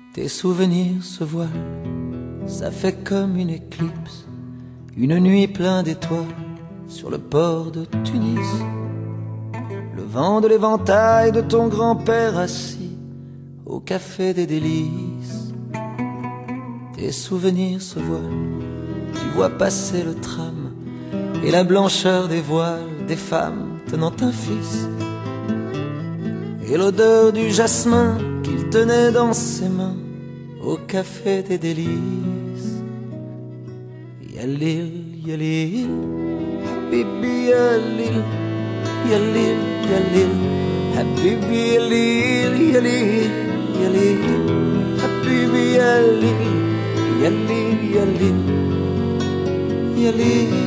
Tes souvenirs se voilent, ça fait comme une éclipse, une nuit pleine d'étoiles sur le port de Tunis. Le vent de l'éventail de ton grand-père assis au café des délices. Tes souvenirs se voilent, tu vois passer le tram et la blancheur des voiles des femmes tenant un fils, et l'odeur du jasmin qu'il tenait dans ses mains au café des délices. Yalil, yalil, habibi yalil, yalil, yalil, habibi yalil, yalil, yalil, habibi yalil, yalil, yalil, yalil.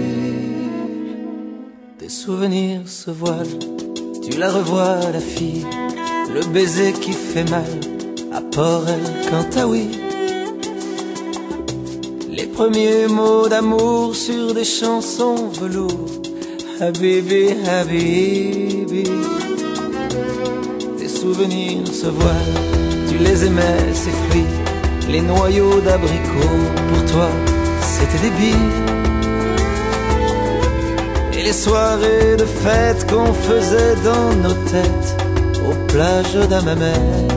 Tes souvenirs se voilent, tu la revois la fille, le baiser qui fait mal à Port El Kantaoui. Les premiers mots d'amour sur des chansons velours, Habibi, Habibi. Tes souvenirs se voilent, tu les aimais, ces fruits, les noyaux d'abricots, pour toi c'était des billes. Et les soirées de fête qu'on faisait dans nos têtes aux plages d'Hammamet.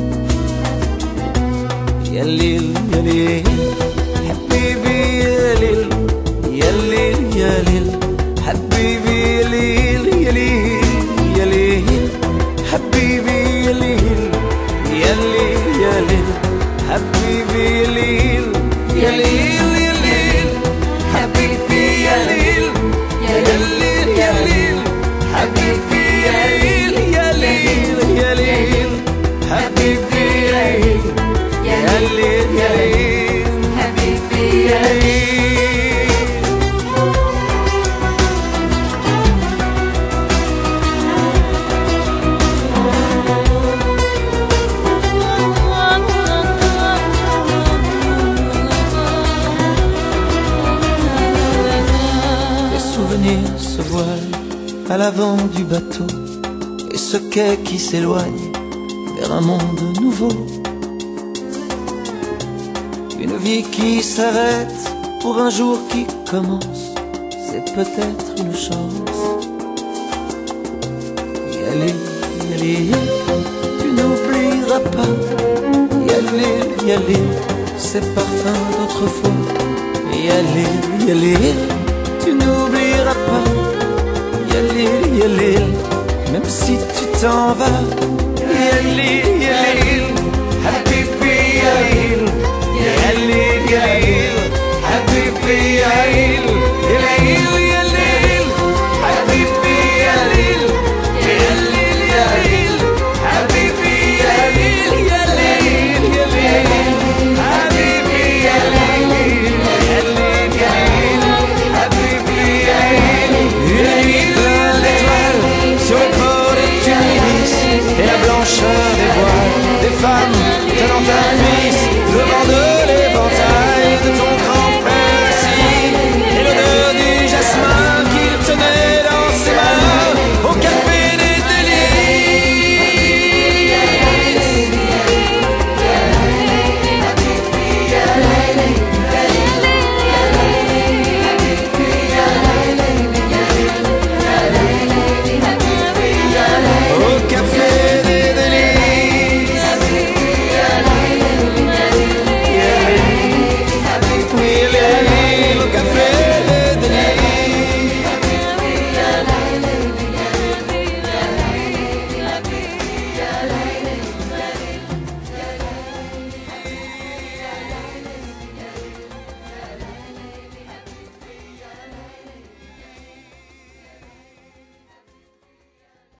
Yalil, yalil, habibi yalil, yalil, yalil, habibi yalil, yalil, yalil, habibi yalil, yalil, yalil, habibi yalil, yalil, yalil, habibi yalil, yalil, yalil, habibi yalil, yalil, yalil, habibi yalil. Yalil, yalil, habibi yalil. Les souvenirs se voilent à l'avant du bateau, et ce quai qui s'éloigne vers un monde nouveau. Une vie qui s'arrête pour un jour qui commence, c'est peut-être une chance. Yalil, yalil, tu n'oublieras pas. Yalil, yalil, ces parfums d'autrefois. Yalil, yalil, tu n'oublieras pas. Yalil, yalil, même si tu t'en vas. Yalil,